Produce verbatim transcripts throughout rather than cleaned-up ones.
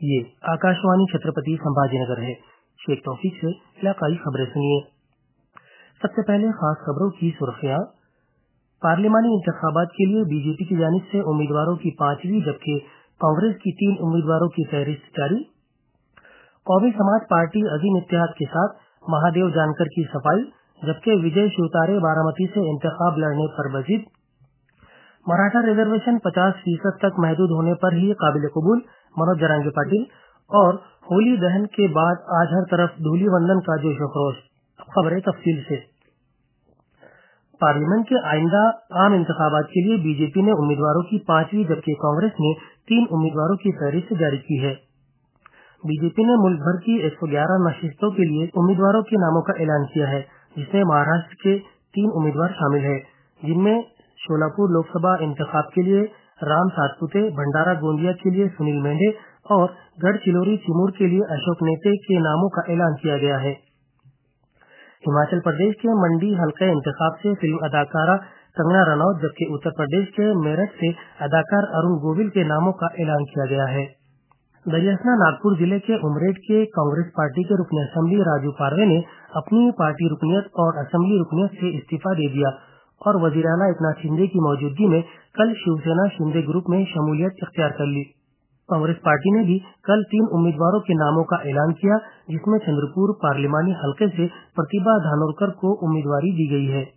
ये आकाशवाणी छत्रपति संभाजीनगर है। शेख तौफीक से इलाकाई खबरें सुनिए। सबसे पहले खास खबरों की सुर्खियां। पार्लिमानी इंतखाबात के लिए बीजेपी की जानिब से उम्मीदवारों की पांचवी जबकि कांग्रेस की तीन उम्मीदवारों की फहरिस्त जारी। कौमी समाज पार्टी अजीम इत्तेहाद के साथ महादेव जानकर की सफाई, जबकि विजय शिवतारे बारामती से इंतखाब लड़ने पर बजिद। मराठा रिजर्वेशन पचास फीसद तक महदूद होने पर ही काबिल कबूल, मनोज जरांगे पाटिल। और होली दहन के बाद आज हर तरफ धूली वंदन का जोश व खरोश। खबरें तफसील से। पार्लियामेंट के आइंदा आम इंतखाबात के लिए बीजेपी ने उम्मीदवारों की पांचवी जबकि कांग्रेस ने तीन उम्मीदवारों की फहरिस्त जारी की है। बीजेपी ने मुल्क भर की एक सौ ग्यारह नशिस्तों के लिए उम्मीदवारों के नामों का ऐलान किया है, जिसमें महाराष्ट्र के तीन उम्मीदवार शामिल है, जिनमें शोलापुर लोकसभा इंतखाब के लिए राम सातपुते, भंडारा गोंदिया के लिए सुनील मेंढे और गढ़चिलौरी चिमूर के लिए अशोक नेते के नामों का ऐलान किया गया है। हिमाचल प्रदेश के मंडी हल्के इंतखाब से फिल्म अदाकारा कंगना रनौत, जबकि उत्तर प्रदेश के मेरठ से अदाकार अरुण गोविल के नामों का ऐलान किया गया है। दरियासना नागपुर जिले के उमरेड के कांग्रेस पार्टी के रुकन असेंबली राजू पारवे ने अपनी पार्टी रुकनियत और असेंबली रुकनियत से इस्तीफा दे दिया और वजीर-ए-आला एकनाथ शिंदे की मौजूदगी में कल शिवसेना शिंदे ग्रुप में शमूलियत इख्तियार कर ली। कांग्रेस पार्टी ने भी कल तीन उम्मीदवारों के नामों का ऐलान किया, जिसमें चंद्रपुर पार्लिमानी हलके से प्रतिभा धानोरकर को उम्मीदवारी दी गई है।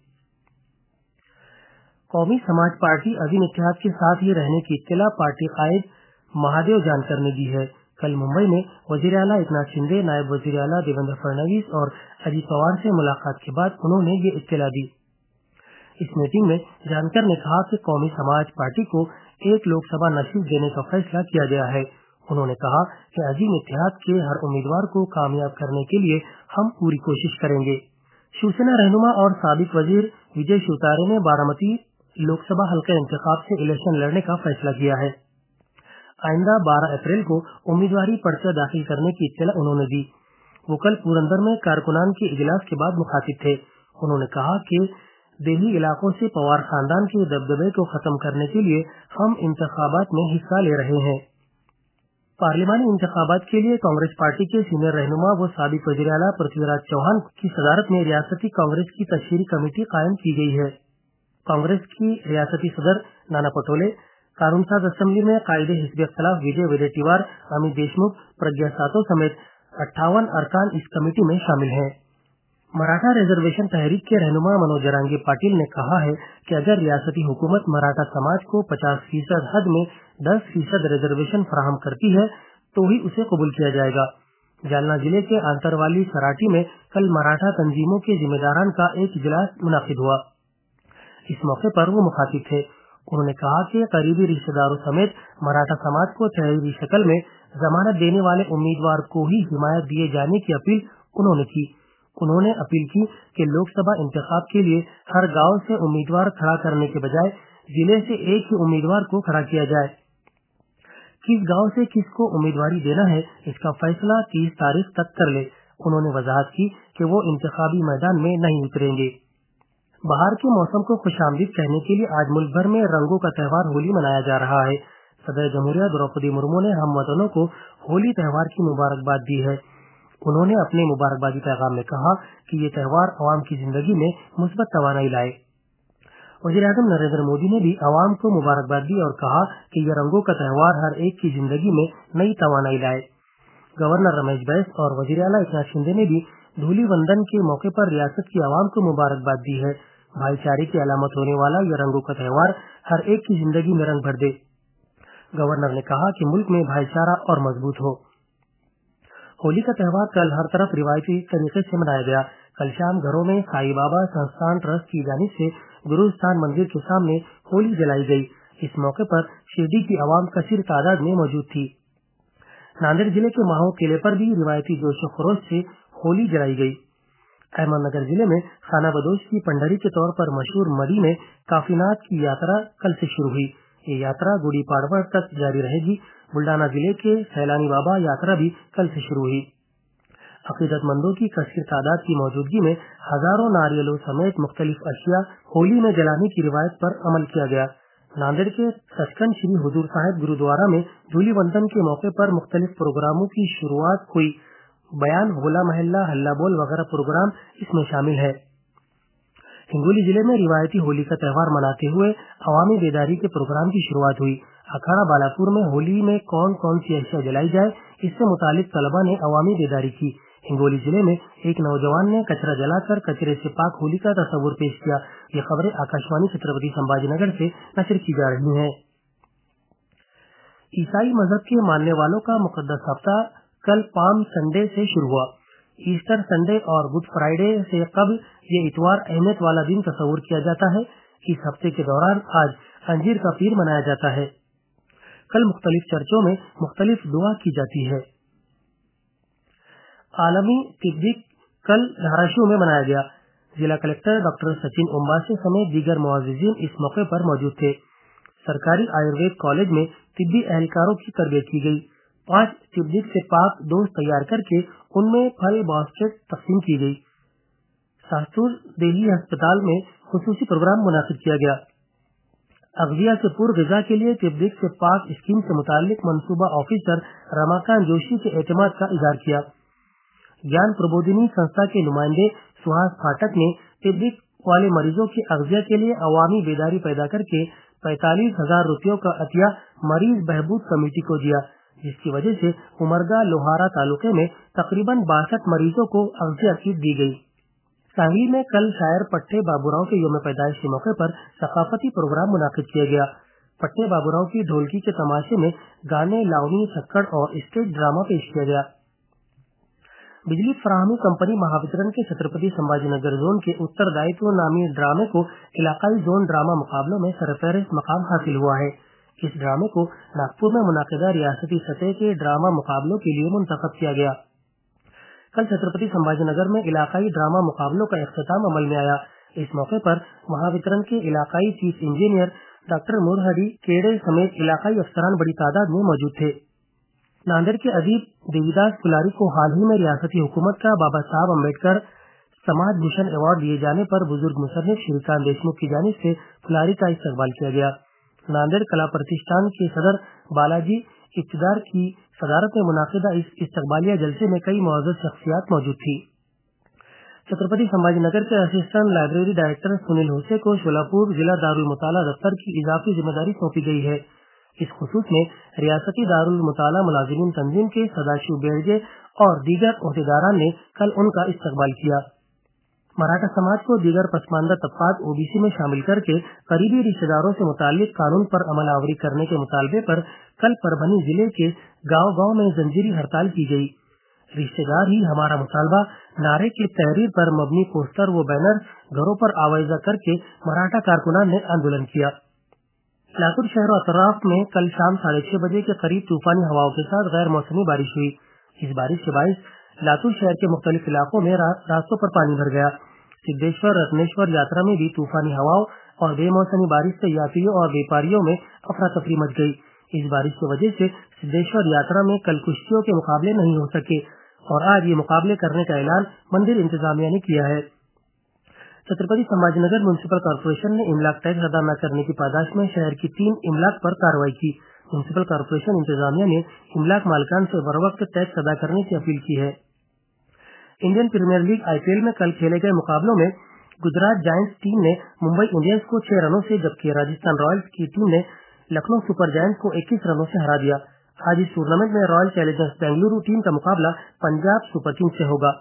कौमी समाज पार्टी अजीम इत्तेहाद के साथ ही रहने की इत्तला पार्टी कायद महादेव जानकर ने दी है। कल मुंबई में वजीर-ए-आला एकनाथ शिंदे, नायब वजीर-ए-आला देवेंद्र फडणवीस और अजीत पवार से मुलाकात के बाद उन्होंने ये इत्तला दी। इस मीटिंग में जानकर ने कहा कि कौमी समाज पार्टी को एक लोकसभा नशीब देने का फैसला किया गया है। उन्होंने कहा कि अजीम इत्तेहाद के हर उम्मीदवार को कामयाब करने के लिए हम पूरी कोशिश करेंगे। शिवसेना रहनुमा और साबिक वजीर विजय शिवतारे ने बारामती लोकसभा हल्का इंतखाब से इलेक्शन लड़ने का फैसला किया है। आइंदा बारह अप्रैल को उम्मीदवारी पर्चा दाखिल करने की इत्तला उन्होंने दी। वो कल पुरंदर में कारकुनान के इजलास के बाद मुखातिब थे। उन्होंने कहा कि देही इलाकों से पवार खानदान के दबदबे को खत्म करने के लिए हम इंतखाबात में हिस्सा ले रहे हैं। पार्लिमानी इंतखाबात के लिए कांग्रेस पार्टी के सीनियर रहनुमा व साबिक वज़ीर-ए-आला पृथ्वीराज चौहान की सदारत में रियासती कांग्रेस की तशहीरी कमेटी कायम की गई है। कांग्रेस की रियासती सदर नाना पटोले, कानूनसाज असेंबली में कायदे हिज़्ब इख्तिलाफ विजय वडेट्टीवार, अमित देशमुख, प्रज्ञा सातो समेत अट्ठावन अरकान इस कमेटी में शामिल हैं। मराठा रिजर्वेशन तहरीक के रहनुमा मनोज जरांगे पाटिल ने कहा है कि अगर रियासती हुकूमत मराठा समाज को पचास फीसद हद में दस फीसद रिजर्वेशन फराहम करती है तो ही उसे कबूल किया जाएगा। जालना जिले के आंतरवाली सराटी में कल मराठा तंजीमों के जिम्मेदारान का एक इजलास मुनाकिद हुआ। इस मौके पर वो मुखातिब थे। उन्होंने कहा कि करीबी रिश्तेदारों समेत मराठा समाज को तहरीरी शक्ल में जमानत देने वाले उम्मीदवार को ही हिमायत दिए जाने की अपील उन्होंने की। उन्होंने अपील की कि लोकसभा इंतखाब के लिए हर गांव से उम्मीदवार खड़ा करने के बजाय जिले से एक ही उम्मीदवार को खड़ा किया जाए। किस गांव से किसको उम्मीदवारी देना है, इसका फैसला तीस तारीख तक कर ले। उन्होंने वजाहत की कि वो इंतखाबी मैदान में नहीं उतरेंगे। बहार के मौसम को खुशामदीद कहने के लिए आज मुल्क भर में रंगों का त्योहार होली मनाया जा रहा है। सदर जमहूरिया द्रौपदी मुर्मू ने हम वतनों को होली त्योहार की मुबारकबाद दी है। उन्होंने अपने मुबारकबादी पैगाम में कहा कि ये त्योहार अवाम की जिंदगी में मुस्बत तवानाई लाए। वज़ीर-ए-आज़म नरेंद्र मोदी ने भी अवाम को मुबारकबाद दी और कहा कि ये रंगों का त्योहार हर एक की जिंदगी में नई तवानाई लाए। गवर्नर रमेश बैस और वज़ीर-ए-आला एकनाथ शिंदे ने भी धूली वंदन के मौके पर रियासत की अवाम को मुबारकबाद दी है। भाईचारे की अलामत होने वाला यह रंगों का त्योहार हर एक की जिंदगी में रंग भर दे। गवर्नर ने कहा कि मुल्क में भाईचारा और मजबूत हो। होली का त्योहार कल हर तरफ रिवायती तरीके से मनाया गया। कल शाम घरों में साई बाबा संस्थान ट्रस्ट की जानिब से गुरुस्थान मंदिर के सामने होली जलाई गई। इस मौके पर शिरडी की अवाम कसीर तादाद में मौजूद थी। नांदेड़ जिले के माहो किले पर भी रिवायती जोश खरोश से होली जलाई गई। अहमदनगर जिले में खाना बदोश की पंडरी के तौर पर मशहूर मरी में काफीनाथ की यात्रा कल से शुरू हुई। ये यात्रा गुड़ी पाड़वा तक जारी रहेगी। बुल्डाना जिले के सैलानी बाबा यात्रा भी कल से शुरू हुई। अकीदतमंदों की कसीर तादाद की मौजूदगी में हजारों नारियलों समेत मुख्तलिफ अशिया होली में जलाने की रिवायत पर अमल किया गया। नांदेड़ के सचखंड श्री हुजूर साहिब गुरुद्वारा में धूलि वंदन के मौके पर मुख्तलिफ प्रोग्रामों की शुरुआत हुई। बयान, होला महल्ला, हल्ला बोल वगैरह प्रोग्राम इसमें शामिल है। हिंगोली जिले में रिवायती होली का त्योहार मनाते हुए अवामी बेदारी के प्रोग्राम की शुरुआत हुई। अखाड़ा बालापुर में होली में कौन कौन सी अशिया जलाई जाए, इससे मुतालिक तलबा ने अवामी बेदारी की। हिंगोली जिले में एक नौजवान ने कचरा जलाकर कचरे से पाक होली का तस्वुर पेश किया। ये खबरें आकाशवाणी छत्रपति संभाजीनगर से नशर की जा रही हैं। ईसाई मजहब के मानने वालों का मुकद्दस हफ्ता कल पाम संडे से शुरू हुआ। ईस्टर संडे और गुड फ्राइडे से कबल ये इतवार अहमियत वाला दिन तस्वुर किया जाता है। इस हफ्ते के दौरान आज अंजीर का पीर मनाया जाता है। कल मुख्तलिफ चर्चों में मुख्तलिफ दुआ की जाती है। आलमी तिब्बी कल धाराशिव में मनाया गया। जिला कलेक्टर डॉक्टर सचिन उम्बासे समेत दीगर मुआजिजीन इस मौके पर मौजूद थे। सरकारी आयुर्वेद कॉलेज में तिब्बी एहलकारों की तरबियत की गई। पांच तिब्बी से पाक डोज तैयार करके उनमें फल बास्केट तकसीम की गई। शास्त्री दिल्ली अस्पताल में खुसूसी प्रोग्राम मुनासिब किया गया। अगजिया से पूर्व ग़िज़ा के लिए तिब्बी से पाक स्कीम से मुतालिक मंसूबा ऑफिसर रमाकांत जोशी के एतमाद का इज़हार किया। ज्ञान प्रबोधिनी संस्था के नुमाइंदे सुहास फाटक ने तिब्बी वाले मरीजों की अगजिया के लिए अवामी बेदारी पैदा करके पैंतालीस हजार रुपयों का अतिया मरीज बहबूद कमेटी को दिया, जिसकी वजह से उमरगा लोहारा तालुके में तकरीबन बासठ मरीजों को अगजिया किट दी गई। सांगली में कल शायर पट्टे बाबूराव के यौम पैदाइश के मौके पर सकाफती प्रोग्राम मुनाकिद किया गया। पट्टे बाबूराव की ढोलकी के तमाशे में गाने, लावनी, छक्कड़ और स्टेज ड्रामा पेश किया गया। बिजली फराहमी कंपनी महावितरण के छत्रपति संभाजीनगर जोन के उत्तरदायित्व नामी ड्रामे को इलाकाई जोन ड्रामा मुकाबलों में सरफहरिस्त मकाम हासिल हुआ है। इस ड्रामे को नागपुर में मुनाकिदा रियासती सतह के ड्रामा मुकाबलों के लिए मुंतखब किया गया। कल छत्रपति संभाजीनगर में इलाकाई ड्रामा मुकाबलों का इख्तिताम अमल में आया। इस मौके पर महावितरण के इलाकाई chief engineer doctor Murhadi Kede समेत इलाकाई अफसरान बड़ी तादाद में मौजूद थे। नांदेड़ के अदीब देवीदास फुलारी को हाल ही में रियासती हुकूमत का बाबा साहब अम्बेडकर समाज भूषण अवार्ड दिए जाने पर बुजुर्ग मुसन्निफ श्रीकांत देशमुख की जानिब से फुलारी का इस्तकबाल किया गया। नांदेड़ कला प्रतिष्ठान के सदर बालाजी इब्तिदार की सदारत में मुनाकिदा इस इस्तकबालिया जलसे में कई मुअज़्ज़ज़ शख्सियात मौजूद थी। छत्रपति संभाजीनगर के assistant library director Sunil Hussain को शोलापुर जिला दारुल मुताला दफ्तर की इजाफी जिम्मेदारी सौंपी गई है। इस खुसूस में रियासती दारुल मुताला मुलाजिमीन तंजीम के सदाशिव बेड़जे और दीगर ओहदेदारान ने कल उनका इस्तकबाल किया। मराठा समाज को दीगर पसमानदा तबकात ओबीसी में शामिल करके करीबी रिश्तेदारों से मुतालिक कानून पर अमल आवरी करने के मुतालबे पर कल परभनी जिले के गांव गांव में जंजीरी हड़ताल की गई। रिश्तेदार ही हमारा मुतालबा नारे के तहरीर पर मबनी पोस्टर व बैनर घरों पर आवाज़ा करके मराठा कारकुनान ने आंदोलन किया। लातूर शहर और अतराफ में कल शाम साढ़े छह बजे के करीब तूफानी हवाओं के साथ गैर मौसमी बारिश हुई। इस बारिश के बायस लातूर शहर के मुख्तलिफ इलाकों में रा, रास्तों पर पानी भर गया। सिद्धेश्वर रत्नेश्वर यात्रा में भी तूफानी हवाओं और बेमौसमी बारिश से यात्रियों और व्यापारियों में अफरा तफरी मच गई। इस बारिश की वजह से सिद्धेश्वर यात्रा में कल कुश्तियों के मुकाबले नहीं हो सके और आज ये मुकाबले करने का ऐलान मंदिर इंतजामिया ने किया है। छत्रपति संभाजीनगर म्युनिसिपल कॉर्पोरेशन ने इमलाक टैक्स अदा न करने की पादाश में शहर की तीन इमलाक पर कार्रवाई की। म्युनिसिपल कॉर्पोरेशन इंतजामिया ने इमलाक मालिकान से बरवक्त टैक्स अदा करने की अपील की है। इंडियन प्रीमियर लीग आईपीएल में कल खेले गए मुकाबलों में गुजरात जायंट्स टीम ने मुंबई इंडियंस को छह रनों से, जबकि राजस्थान रॉयल्स की टीम ने लखनऊ सुपर जायंट्स को इक्कीस रनों से हरा दिया। आज इस टूर्नामेंट में रॉयल चैलेंजर्स बेंगलुरु टीम का मुकाबला पंजाब सुपर किंग्स से होगा।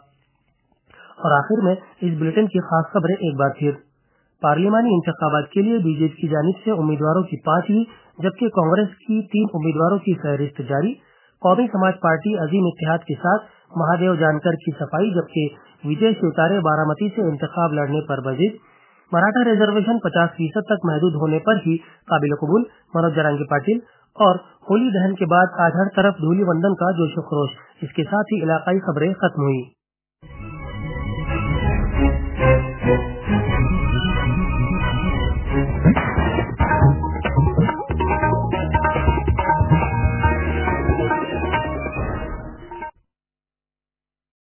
और आखिर में इस बुलेटिन की खास खबरें एक बार फिर। पार्लिमानी इंतखाबात के लिए बीजेपी की जानिब से उम्मीदवारों की पांचवी, जबकि कांग्रेस की तीन उम्मीदवारों की फहरिस्त जारी। कौमी समाज पार्टी अजीम इत्तेहाद के साथ महादेव जानकर की सफाई, जबकि विजय शिवतारे बारामती से इंतखाब लड़ने पर बजिद। मराठा रिजर्वेशन पचास फीसद तक महदूद होने पर ही काबिल कबूल, मनोज जरांगी पाटिल। और होली दहन के बाद आज हर तरफ धूलि वंदन का जोश व खरोश। इसके साथ ही इलाकाई खबरें खत्म हुई।